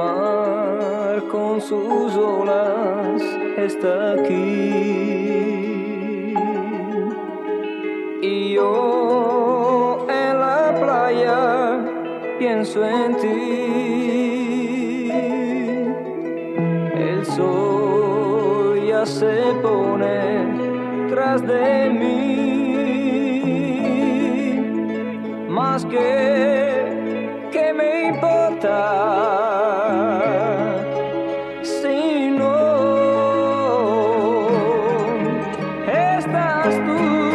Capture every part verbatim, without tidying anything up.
mar con sus olas está aquí. Y yo en la playa pienso en ti. El sol ya se pone tras de mí. Más que, que me importa si no estás tú.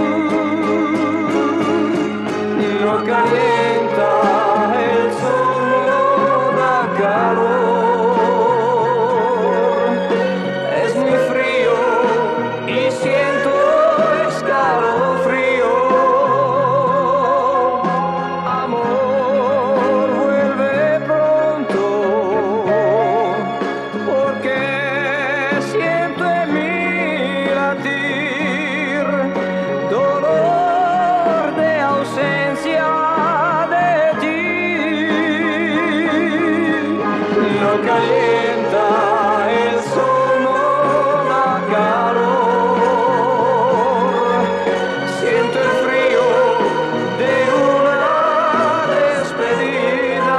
No calienta el sol, no da calor. Es muy frío y siento escalofrío. Amor, vuelve pronto, porque siento en mí latir dolor de ausencia de ti. No calienta el sol, no da calor. Siento el frío de una despedida.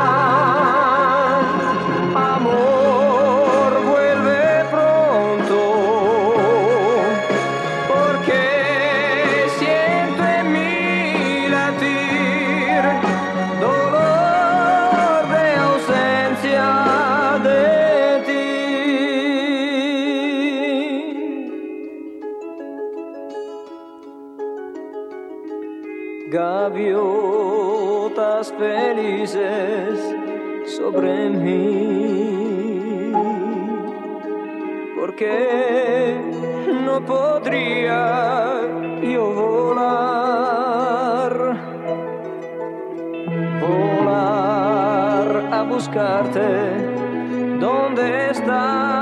Amor, vuelve pronto, porque siento en mí latir dolor de ausencia de ti. Gaviotas felices sobre mí, porque no podría yo volar, volar a buscarte. ¿Dónde estás?